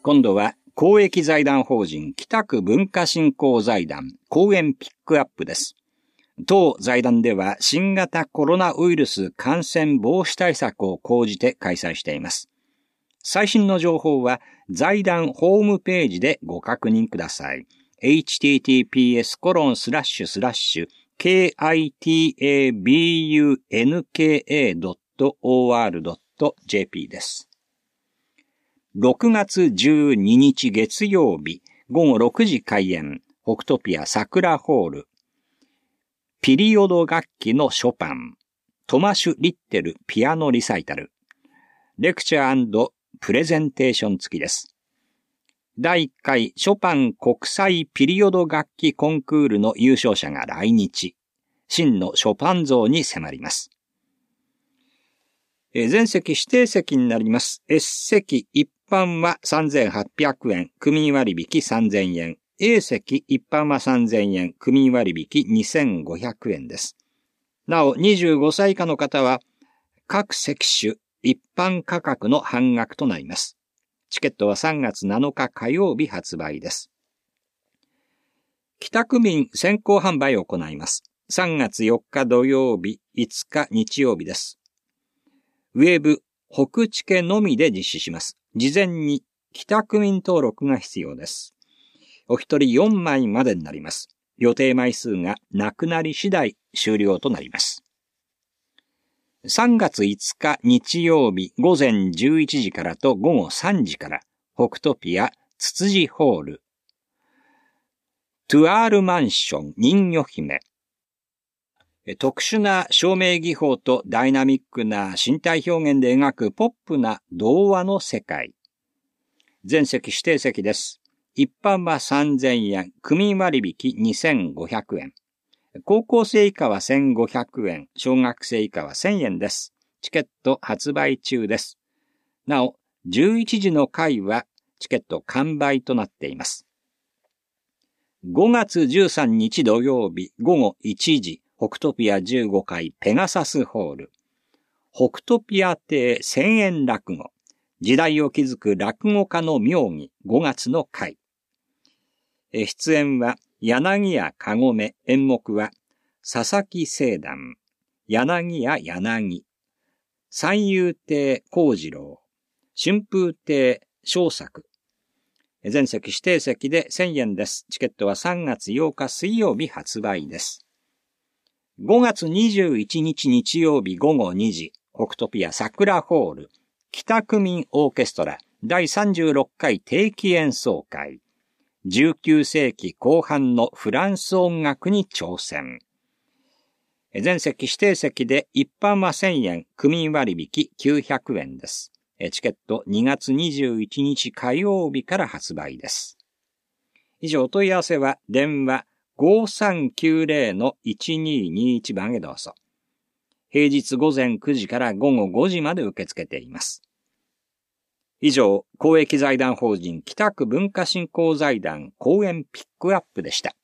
今度は公益財団法人北区文化振興財団講演ピックアップです。当財団では新型コロナウイルス感染防止対策を講じて開催しています。最新の情報は財団ホームページでご確認ください。https://kitabunka.or.jp です。6月12日月曜日午後6時開演、北トピア桜ホール。ピリオド楽器のショパン、トマシュ・リッテルピアノリサイタル。レクチャー&プレゼンテーション付きです。第1回ショパン国際ピリオド楽器コンクールの優勝者が来日。真のショパン像に迫ります。全席指定席になります。S 席一般は3800円、区民割引3000円。A 席一般は3000円、区民割引2500円です。なお、25歳以下の方は、各席種一般価格の半額となります。チケットは3月7日火曜日発売です。北区民先行販売を行います。3月4日土曜日、5日日曜日です。ウェブ、北チケのみで実施します。事前に北区民登録が必要です。お一人4枚までになります。予定枚数がなくなり次第終了となります。3月5日日曜日午前11時からと午後3時から北トピアツツジホール。トゥアールマンション人魚姫。特殊な照明技法とダイナミックな身体表現で描くポップな童話の世界。全席指定席です。一般は3000円、区民割引2500円。高校生以下は1500円、小学生以下は1000円です。チケット発売中です。なお、11時の回はチケット完売となっています。5月13日土曜日午後1時、北トピア15回ペガサスホール。北トピア亭千円落語。時代を築く落語家の妙義5月の回。出演は柳家かごめ、演目は佐々木聖団、柳家柳、三遊亭幸次郎、春風亭昇作。全席指定席で1000円です。チケットは3月8日水曜日発売です。5月21日日曜日午後2時、北トピア桜ホール、北区民オーケストラ第36回定期演奏会。19世紀後半のフランス音楽に挑戦。全席指定席で一般は1000円、区民割引900円です。チケット2月21日火曜日から発売です。以上、お問い合わせは電話 5390-1221 番へどうぞ。平日午前9時から午後5時まで受け付けています。以上、公益財団法人北区文化振興財団講演ピックアップでした。